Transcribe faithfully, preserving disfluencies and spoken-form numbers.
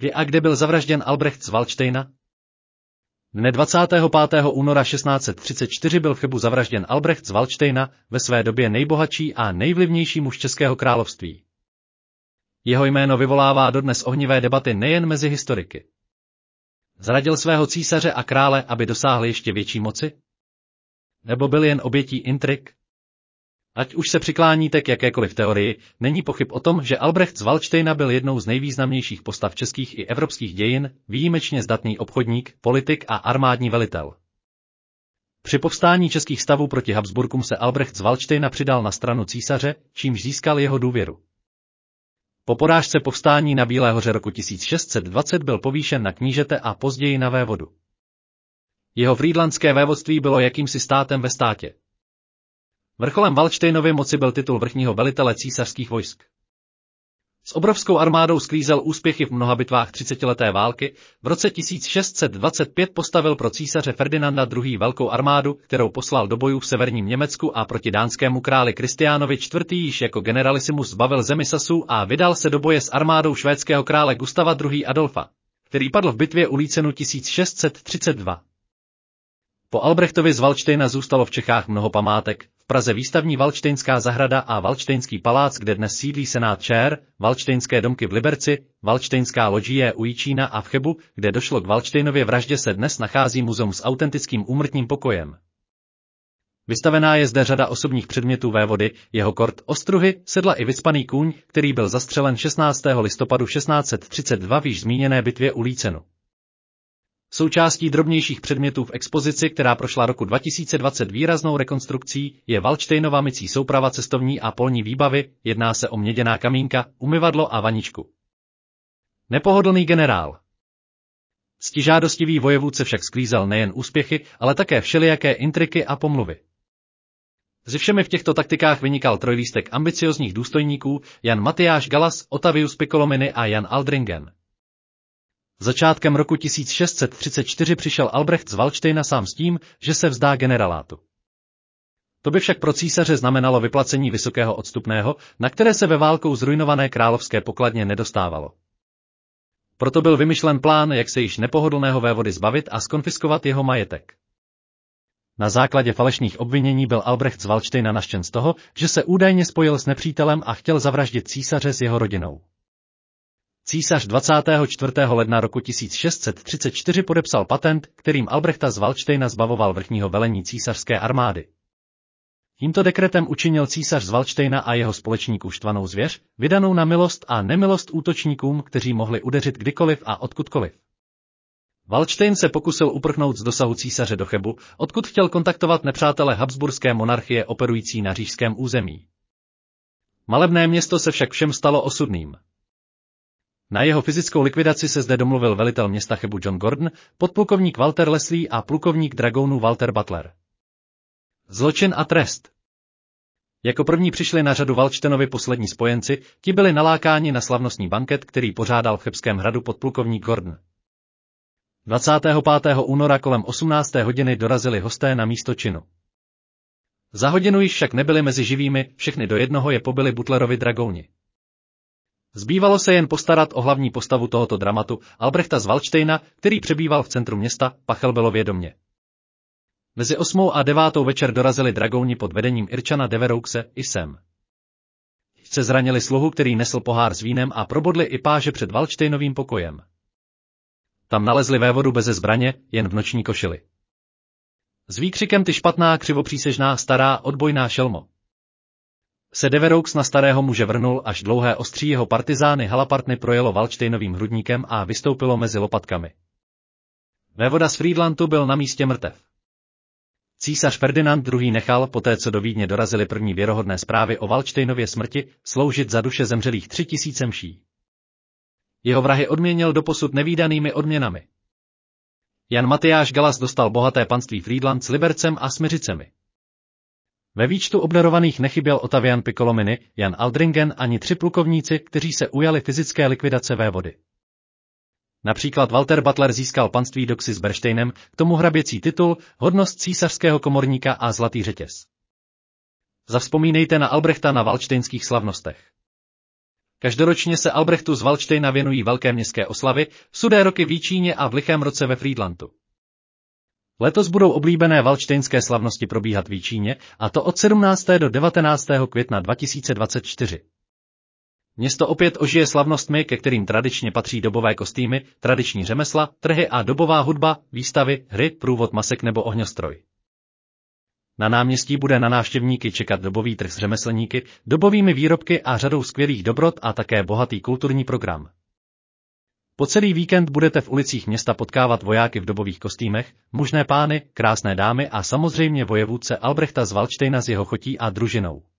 Kdy a kde byl zavražděn Albrecht z Valdštejna? Dne dvacátého pátého února šestnáct set třicet čtyři byl v Chebu zavražděn Albrecht z Valdštejna, ve své době nejbohatší a nejvlivnější muž Českého království. Jeho jméno vyvolává dodnes ohnivé debaty nejen mezi historiky. Zradil svého císaře a krále, aby dosáhl ještě větší moci? Nebo byl jen obětí intrik? Ať už se přikláníte k jakékoliv teorii, není pochyb o tom, že Albrecht z Valdštejna byl jednou z nejvýznamnějších postav českých i evropských dějin, výjimečně zdatný obchodník, politik a armádní velitel. Při povstání českých stavů proti Habsburkům se Albrecht z Valdštejna přidal na stranu císaře, čímž získal jeho důvěru. Po porážce povstání na Bílé hoře roku tisíc šest set dvacet byl povýšen na knížete a později na vévodu. Jeho frýdlandské vévodství bylo jakýmsi státem ve státě. Vrcholem Valdštejnovy moci byl titul vrchního velitele císařských vojsk. S obrovskou armádou sklízel úspěchy v mnoha bitvách třicetileté války, v roce tisíc šest set dvacet pět postavil pro císaře Ferdinanda druhého. velkou armádu, kterou poslal do bojů v severním Německu a proti dánskému králi Kristiánovi čtvrtého. již jako generalisimus zbavil zemi Sasů a vydal se do boje s armádou švédského krále Gustava druhého. Adolfa, který padl v bitvě u Lícenu tisíc šest set třicet dva. Po Albrechtovi z Valdštejna zůstalo v Čechách mnoho památek, v Praze výstavní Valdštejnská zahrada a Valdštejnský palác, kde dnes sídlí senát ČR, Valdštejnské domky v Liberci, Valdštejnská loďie u Jičína a v Chebu, kde došlo k Valdštejnově vraždě, se dnes nachází muzeum s autentickým úmrtním pokojem. Vystavená je zde řada osobních předmětů vévody, jeho kort, ostruhy, sedla i vycpaný kůň, který byl zastřelen šestnáctého listopadu šestnáct set třicet dva v již zmíněné bitvě u Lícenu. Součástí drobnějších předmětů v expozici, která prošla roku dva tisíce dvacet výraznou rekonstrukcí, je Valdštejnova mycí souprava cestovní a polní výbavy, jedná se o měděná kamínka, umyvadlo a vaničku. Nepohodlný generál. Ctižádostivý vojevůdce však sklízel nejen úspěchy, ale také všelijaké intriky a pomluvy. Se všemi v těchto taktikách vynikal trojlístek ambiciozních důstojníků Jan Matyáš Galas, Ottavius Piccolomini a Jan Aldringen. Začátkem roku tisíc šest set třicet čtyři přišel Albrecht z Valdštejna sám s tím, že se vzdá generalátu. To by však pro císaře znamenalo vyplacení vysokého odstupného, na které se ve válkou zruinované královské pokladně nedostávalo. Proto byl vymyšlen plán, jak se již nepohodlného vévody zbavit a zkonfiskovat jeho majetek. Na základě falešných obvinění byl Albrecht z Valdštejna nařčen z toho, že se údajně spojil s nepřítelem a chtěl zavraždit císaře s jeho rodinou. Císař dvacátého čtvrtého ledna roku tisíc šest set třicet čtyři podepsal patent, kterým Albrechta z Valdštejna zbavoval vrchního velení císařské armády. Tímto dekretem učinil císař z Valdštejna a jeho společníků štvanou zvěř, vydanou na milost a nemilost útočníkům, kteří mohli udeřit kdykoliv a odkudkoliv. Valdštejn se pokusil uprchnout z dosahu císaře do Chebu, odkud chtěl kontaktovat nepřátele habsburské monarchie operující na říšském území. Malebné město se však všem stalo osudným. Na jeho fyzickou likvidaci se zde domluvil velitel města Chebu John Gordon, podplukovník Walter Leslie a plukovník dragounů Walter Butler. Zločin a trest. Jako první přišli na řadu Valdštejnovi poslední spojenci, ti byli nalákáni na slavnostní banket, který pořádal v Chebském hradu podplukovník Gordon. dvacátého pátého února kolem osmnácté hodiny dorazili hosté na místo činu. Za hodinu již však nebyli mezi živými, všechny do jednoho je pobili Butlerovi dragouni. Zbývalo se jen postarat o hlavní postavu tohoto dramatu, Albrechta z Valdštejna, který přebýval v centru města, Pachelbelově domě. Mezi osmou a devátou večer dorazili dragouni pod vedením Irčana Deveroukse i sem. Se zranili sluhu, který nesl pohár s vínem, a probodli i páže před Valdštejnovým pokojem. Tam nalezli vévodu beze zbraně, jen v noční košili. S výkřikem ty špatná, křivopřísežná, stará, odbojná šelmo. Se Devereux na starého muže vrnul, až dlouhé ostří jeho partizány halapartny projelo Valdštejnovým hrudníkem a vystoupilo mezi lopatkami. Vévoda z Frýdlantu byl na místě mrtev. Císař Ferdinand druhý. nechal, poté co do Vídně dorazily první věrohodné zprávy o Valdštejnově smrti, sloužit za duše zemřelých tři tisíce mší. Jeho vrahy odměnil doposud nevídanými odměnami. Jan Matyáš Galas dostal bohaté panství Frýdlant s Libercem a Smiřicemi. Ve výčtu obdarovaných nechyběl Ottavian Piccolomini, Jan Aldringen ani tři plukovníci, kteří se ujali fyzické likvidace vévody. Například Walter Butler získal panství Doxy s Berštejnem, k tomu hraběcí titul, hodnost císařského komorníka a zlatý řetěz. Zavzpomínejte na Albrechta na valdštejnských slavnostech. Každoročně se Albrechtu z Valdštejna věnují velké městské oslavy, sudé roky v Líčíně a v lichém roce ve Frýdlantu. Letos budou oblíbené valdštejnské slavnosti probíhat v Líčíně, a to od sedmnáctého do devatenáctého května dva tisíce dvacet čtyři. Město opět ožije slavnostmi, ke kterým tradičně patří dobové kostýmy, tradiční řemesla, trhy a dobová hudba, výstavy, hry, průvod masek nebo ohňostroj. Na náměstí bude na návštěvníky čekat dobový trh s řemeslníky, dobovými výrobky a řadou skvělých dobrot a také bohatý kulturní program. Po celý víkend budete v ulicích města potkávat vojáky v dobových kostýmech, mužné pány, krásné dámy a samozřejmě vojevůdce Albrechta z Valdštejna s jeho chotí a družinou.